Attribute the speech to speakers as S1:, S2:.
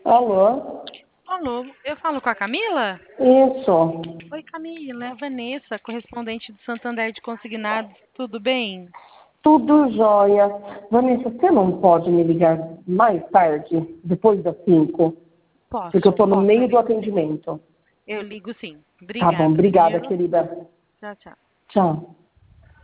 S1: Alô?
S2: Alô, eu falo com a Camila?
S1: Isso.
S2: Oi, Camila, é a Vanessa, correspondente do Santander de Consignados. Tudo bem?
S1: Tudo jóia. Vanessa, você não pode me ligar mais tarde, depois das 5? Porque eu
S2: Posso.
S1: estou no meio do atendimento.
S2: Eu ligo sim.
S1: Tá bom,
S2: Obrigada,
S1: obrigada,
S2: viu?
S1: querida.
S2: Tchau, tchau.
S1: Tchau.